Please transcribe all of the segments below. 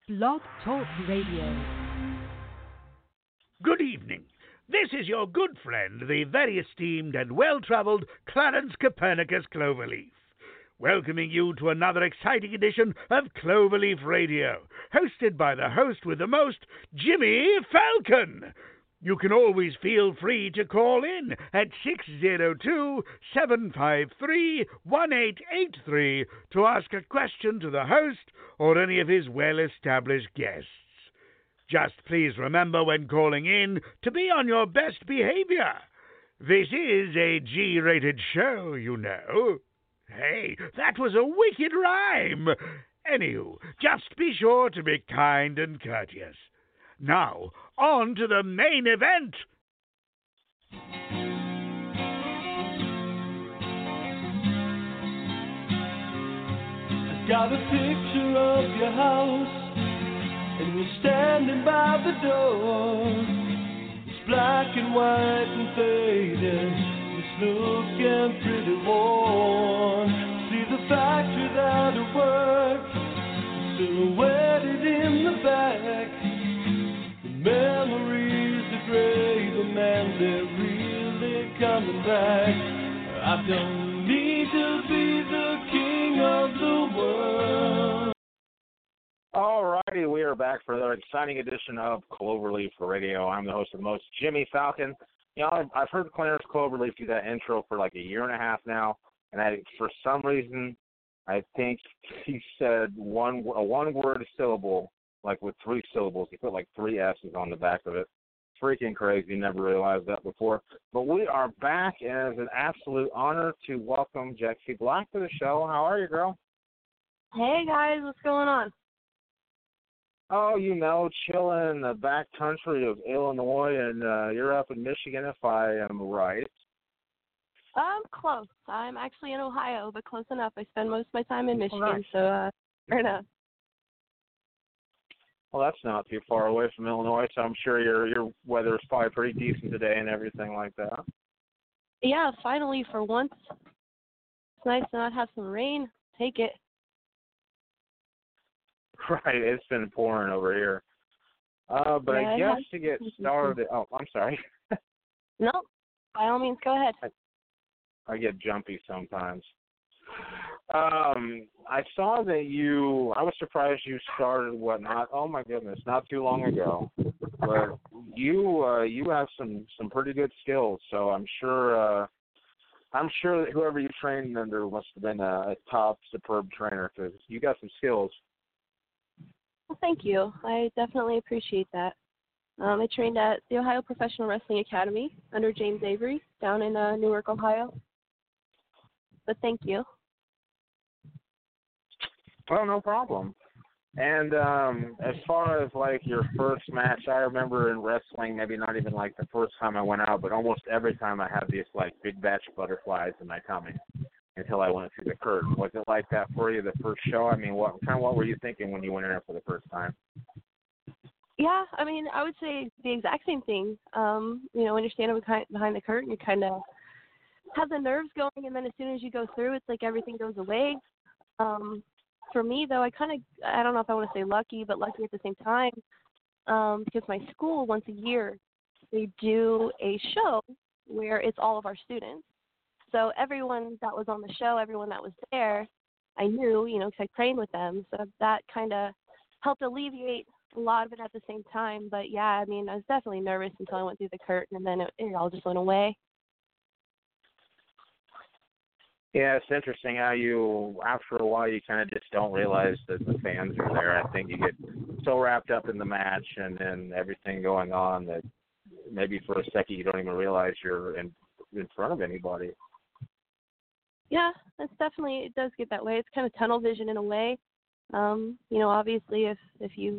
Blog Talk Radio. Good evening. This is your good friend, the very esteemed and well-travelled Clarence Copernicus Cloverleaf, welcoming you to another exciting edition of Cloverleaf Radio, hosted by the host with the most, Jimmy Falcon. You can always feel free to call in at 602-753-1883 to ask a question to the host or any of his well-established guests. Just please remember when calling in to be on your best behavior. This is a G-rated show, you know. Hey, that was a wicked rhyme. Anywho, just be sure to be kind and courteous. Now, on to the main event. I got a picture of your house, and you're standing by the door. It's black and white and faded, it's looking pretty worn. See the factory without a work, silhouetted in the back. The memories are gray, but man, they're really coming back. I don't need to be the king of the world. Alrighty, we are back for another exciting edition of Cloverleaf Radio. I'm the host of the most, Jimmy Falcon. You know, I've heard Clarence Cloverleaf do that intro for like a year and a half now, and for some reason, I think he said a one-word syllable, like with three syllables. He put like three S's on the back of it. Freaking crazy. Never realized that before. But we are back, and it's an absolute honor to welcome Jexi Black to the show. How are you, girl? Hey, guys. What's going on? Oh, you know, chilling in the back country of Illinois, and you're up in Michigan, if I am right. Close. I'm actually in Ohio, but close enough. I spend most of my time in Michigan, nice. So fair enough. Well, that's not too far away from Illinois, so I'm sure your weather is probably pretty decent today and everything like that. Yeah, finally, for once. It's nice to not have some rain. Take it. Right, it's been pouring over here. But yeah, I guess to get started, I'm sorry. No, by all means, go ahead. I get jumpy sometimes. I saw that I was surprised you started not too long ago. But you have some pretty good skills, so I'm sure that whoever you trained under must have been a top, superb trainer, because you got some skills. Well, thank you. I definitely appreciate that. I trained at the Ohio Professional Wrestling Academy under James Avery down in Newark, Ohio. But thank you. Well, no problem. And as far as like your first match, I remember in wrestling, maybe not even like the first time I went out, but almost every time I had these like big batch butterflies in my tummy until I went through the curtain. Was it like that for you the first show? I mean, what were you thinking when you went in there for the first time? Yeah, I mean, I would say the exact same thing. When you're standing behind the curtain, you kind of have the nerves going, and then as soon as you go through, it's like everything goes away. For me, though, I don't know if I want to say lucky, but lucky at the same time, because my school, once a year, they do a show where it's all of our students. So everyone that was on the show, everyone that was there, I knew, because I trained with them. So that kind of helped alleviate a lot of it at the same time. But, yeah, I mean, I was definitely nervous until I went through the curtain, and then it all just went away. Yeah, it's interesting how after a while, you kind of just don't realize that the fans are there. I think you get so wrapped up in the match and then everything going on that maybe for a second you don't even realize you're in front of anybody. Yeah, it does get that way. It's kind of tunnel vision in a way. Obviously if you've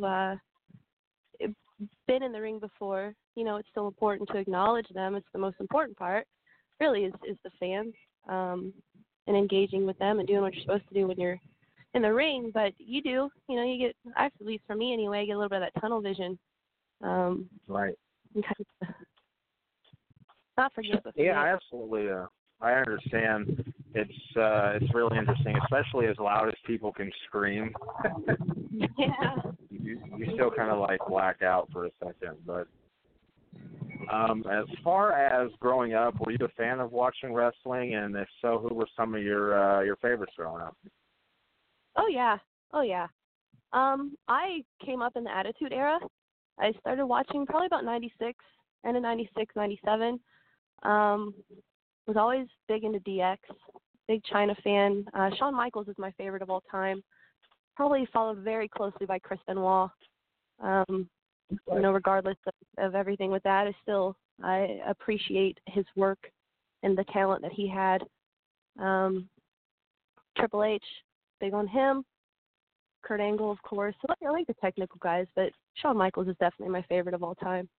been in the ring before, it's still important to acknowledge them. It's the most important part, really, is the fans. And engaging with them and doing what you're supposed to do when you're in the ring. But you do, you get, at least for me anyway, get a little bit of that tunnel vision. Right. Kind of not forget. Yeah, absolutely. I understand. It's really interesting, especially as loud as people can scream. Yeah. still kind of like blacked out for a second. But as far as growing up, were you a fan of watching wrestling? And if so, who were some of your favorites growing up? Oh yeah. I came up in the Attitude Era. I started watching probably about 96, end of 96, 97. Was always big into DX, big China fan. Shawn Michaels is my favorite of all time. Probably followed very closely by Chris Benoit. Regardless of everything with that, I appreciate his work and the talent that he had. Triple H, big on him. Kurt Angle, of course. I like the technical guys, but Shawn Michaels is definitely my favorite of all time.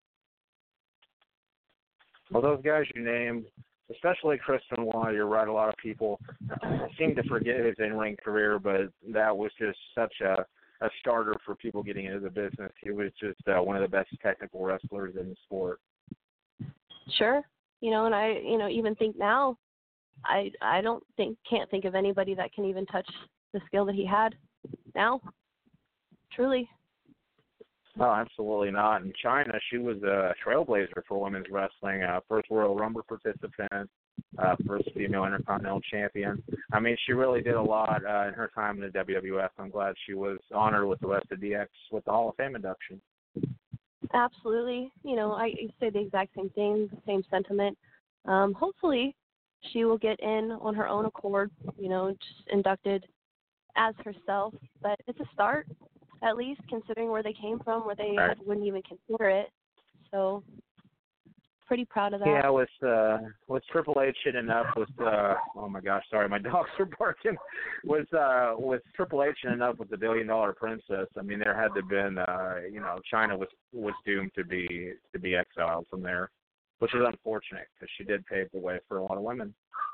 Well, those guys you named, especially Chris Benoit, you're right, a lot of people seem to forget his in-ring career, but that was just such a starter for people getting into the business. He was just one of the best technical wrestlers in the sport. Sure. And I, even think now, I can't think of anybody that can even touch the skill that he had now. Truly. No, absolutely not. In China, she was a trailblazer for women's wrestling, first Royal Rumble participant, first female Intercontinental Champion. I mean, she really did a lot in her time in the WWF. I'm glad she was honored with the rest of DX with the Hall of Fame induction. Absolutely. I say the exact same thing, the same sentiment. Hopefully, she will get in on her own accord, just inducted as herself. But it's a start, at least, considering where they came from, where they wouldn't even consider it. So, pretty proud of that. Yeah, with Triple H hitting up with, oh my gosh, sorry, my dogs are barking. With Triple H hitting up with the $1 Billion Princess, I mean, there had to have been, China was doomed to be exiled from there, which is unfortunate because she did pave the way for a lot of women.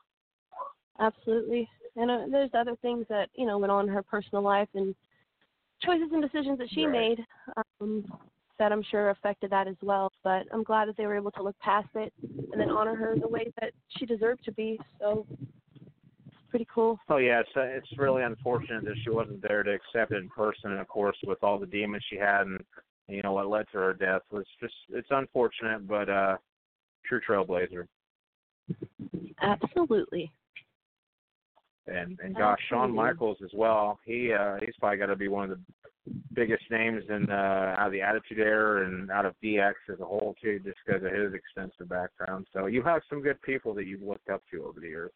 Absolutely. And there's other things that, went on in her personal life and choices and decisions that she made that I'm sure affected that as well. But I'm glad that they were able to look past it and then honor her the way that she deserved to be. So it's pretty cool. Oh, yeah. It's really unfortunate that she wasn't there to accept it in person. And, of course, with all the demons she had and, what led to her death, it's unfortunate, but true trailblazer. Absolutely. And gosh, Shawn Michaels as well. He's probably got to be one of the biggest names in out of the Attitude Era and out of DX as a whole too, just because of his extensive background. So you have some good people that you've looked up to over the years.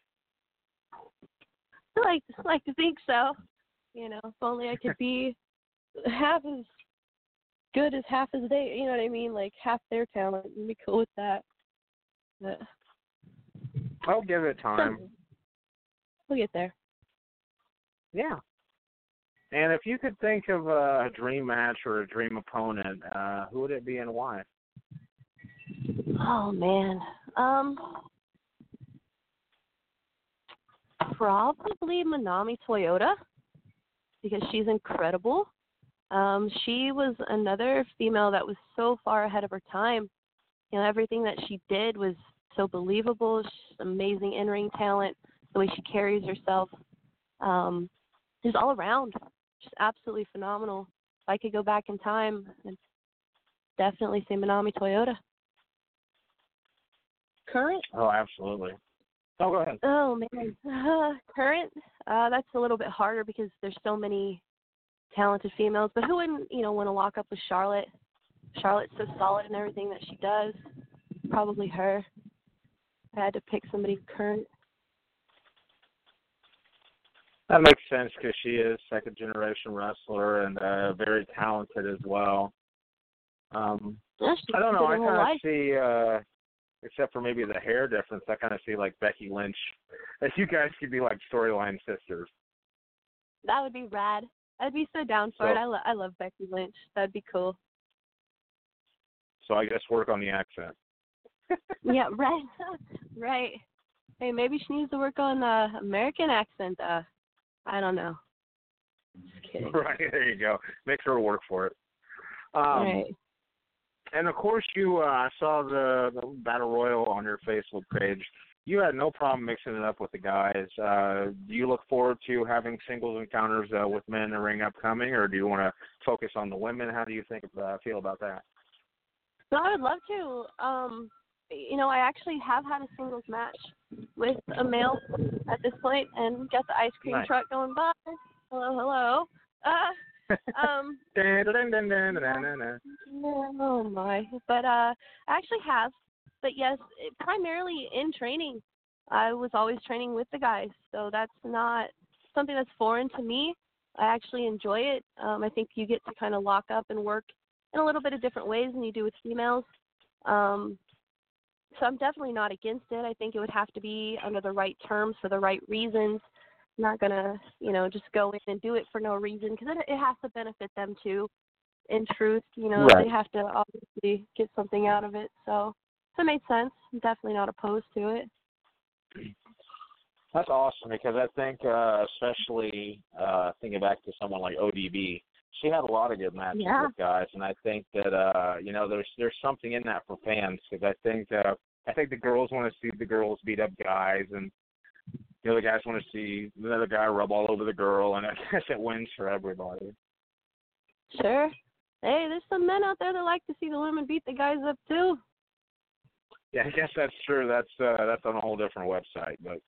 I like to think so. If only I could be half as good as half as they. You know what I mean? Like half their talent. I'd be cool with that. But I'll give it time. We'll get there. Yeah. And if you could think of a dream match or a dream opponent, who would it be and why? Oh, man. Probably Manami Toyota, because she's incredible. She was another female that was so far ahead of her time. Everything that she did was so believable. She's amazing in-ring talent. The way she carries herself, just all around, just absolutely phenomenal. If I could go back in time, I'd definitely say Manami Toyota. Current? Oh, absolutely. Oh, go ahead. Oh, man. Current? That's a little bit harder because there's so many talented females. But who wouldn't, want to lock up with Charlotte? Charlotte's so solid in everything that she does. Probably her. I had to pick somebody current. That makes sense because she is second-generation wrestler and very talented as well. I don't know. I kind of see, except for maybe the hair difference, I kind of see like Becky Lynch. As you guys could be like storyline sisters. That would be rad. I'd be so down for it. I love Becky Lynch. That'd be cool. So I guess work on the accent. Yeah, right. Right. Hey, maybe she needs to work on American accent. I don't know. Just kidding. Right, there you go. Make her work for it. Right. And, of course, you saw the Battle Royal on your Facebook page. you had no problem mixing it up with the guys. Do you look forward to having singles encounters with men in the ring upcoming, or do you want to focus on the women? How do you feel about that? No, I would love to. I actually have had a singles match with a male at this point, and got the ice cream truck going by. Hello. Oh my! But I actually have. But yes, primarily in training. I was always training with the guys, so that's not something that's foreign to me. I actually enjoy it. I think you get to kind of lock up and work in a little bit of different ways than you do with females. So I'm definitely not against it. I think it would have to be under the right terms for the right reasons. I'm not going to, just go in and do it for no reason, because it has to benefit them too. In truth, Right. They have to obviously get something out of it. So it made sense. I'm definitely not opposed to it. That's awesome, because I think, especially thinking back to someone like ODB, she had a lot of good matches with guys, and I think that there's something in that for fans, because I think the girls want to see the girls beat up guys, and the other guys want to see the other guy rub all over the girl, and I guess it wins for everybody. Sure. Hey, there's some men out there that like to see the women beat the guys up too. Yeah, I guess that's true. That's on a whole different website, but.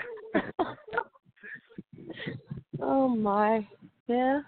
Oh my, yeah.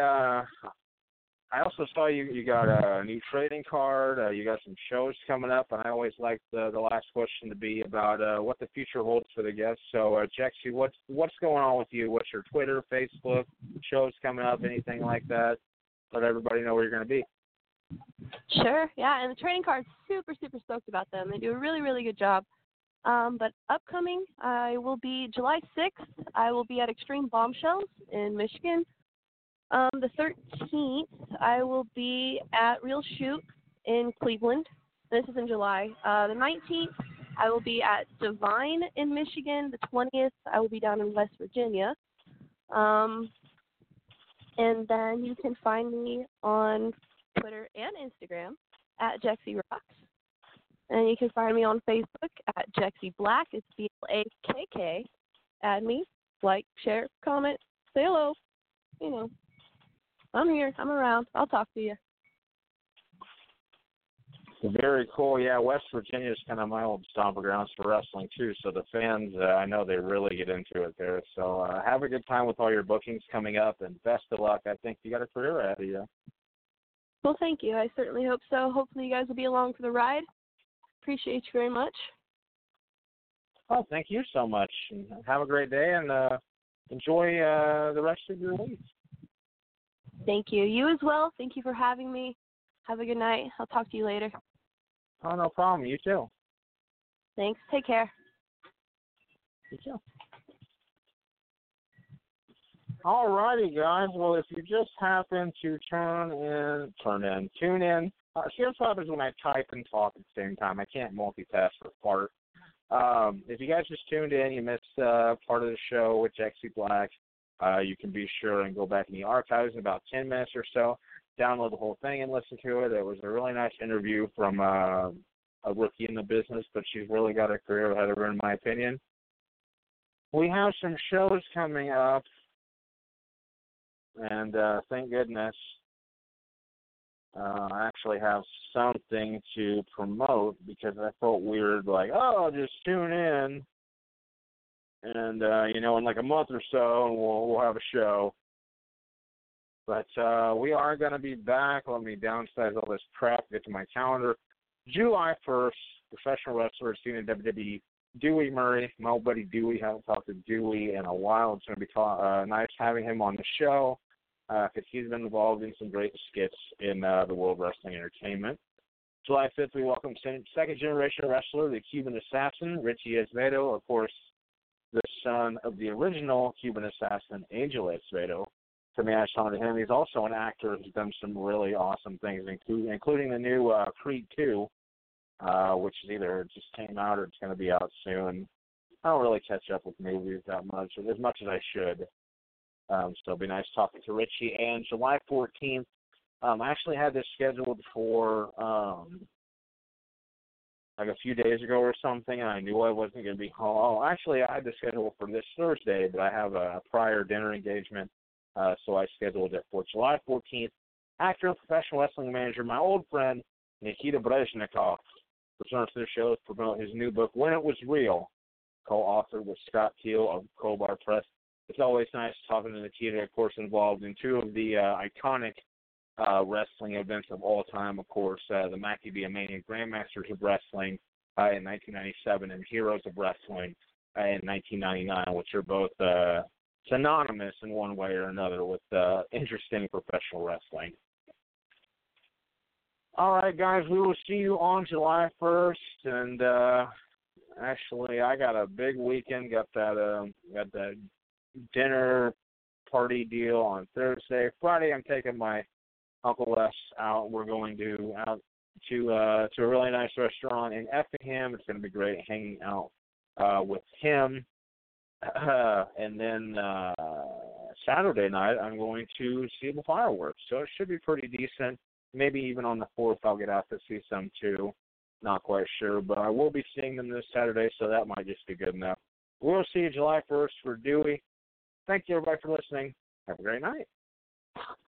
I also saw you got a new trading card. You got some shows coming up, and I always like the last question to be about what the future holds for the guests. So, Jexy, what's going on with you? What's your Twitter, Facebook, shows coming up, anything like that? Let everybody know where you're going to be. Sure, yeah, and the trading cards, super, super stoked about them. They do a really, really good job. But upcoming, I will be July 6th. I will be at Extreme Bombshells in Michigan. The 13th, I will be at Real Shoot in Cleveland. This is in July. The 19th, I will be at Divine in Michigan. The 20th, I will be down in West Virginia. And then you can find me on Twitter and Instagram at Jexy Rocks. And you can find me on Facebook at Jexy Black. It's BLAKK. Add me, like, share, comment, say hello. I'm here. I'm around. I'll talk to you. Very cool. Yeah, West Virginia is kind of my old stomping grounds for wrestling, too. So the fans, I know they really get into it there. So have a good time with all your bookings coming up, and best of luck. I think you got a career ahead of you. Well, thank you. I certainly hope so. Hopefully you guys will be along for the ride. Appreciate you very much. Oh, thank you so much. And have a great day, and enjoy the rest of your week. Thank you. You as well. Thank you for having me. Have a good night. I'll talk to you later. Oh, no problem. You too. Thanks. Take care. You too. All righty, guys. Well, if you just happen to tune in. Here's what happens when I type and talk at the same time. I can't multitask or fart. If you guys just tuned in, you missed part of the show with Jexy Black. You can be sure and go back in the archives in about 10 minutes or so, download the whole thing and listen to it. It was a really nice interview from a rookie in the business, but she's really got a career ahead of her, in my opinion. We have some shows coming up, and thank goodness I actually have something to promote, because I felt weird, like, oh, just tune in. And, in like a month or so, we'll have a show. But we are going to be back. Let me downsize all this crap, get to my calendar. July 1st, professional wrestler seen in WWE, Dewey Murray. My buddy Dewey, haven't talked to Dewey in a while. It's going to be nice having him on the show, because he's been involved in some great skits in the World Wrestling Entertainment. July 5th, we welcome second-generation wrestler, the Cuban Assassin, Richie Esvedo, of course, the son of the original Cuban Assassin, Angel Esvedo. To me, I saw to him. He's also an actor who's done some really awesome things, including the new Creed 2, which is either just came out or it's going to be out soon. I don't really catch up with movies that much, as much as I should. So it'll be nice talking to Richie. And July 14th, I actually had this scheduled for like a few days ago or something, and I knew I wasn't going to be home. Oh, actually, I had the schedule for this Thursday, but I have a prior dinner engagement, so I scheduled it for July 14th. Actor and professional wrestling manager, my old friend Nikita Brezhnikov, returns to the show to promote his new book, When It Was Real, co-authored with Scott Teal of Crowbar Press. It's always nice talking to Nikita, of course, involved in two of the iconic wrestling events of all time, of course, the Maccabee Mania Grandmasters of Wrestling in 1997 and Heroes of Wrestling in 1999, which are both synonymous in one way or another with interesting professional wrestling. All right, guys, we will see you on July 1st, and actually, I got a big weekend. Got that dinner party deal on Thursday. Friday, I'm taking my Uncle Les out. We're going out to a really nice restaurant in Effingham. It's going to be great hanging out with him. And then Saturday night, I'm going to see the fireworks. So it should be pretty decent. Maybe even on the 4th, I'll get out to see some too. Not quite sure, but I will be seeing them this Saturday, so that might just be good enough. We'll see you July 1st for Dewey. Thank you, everybody, for listening. Have a great night.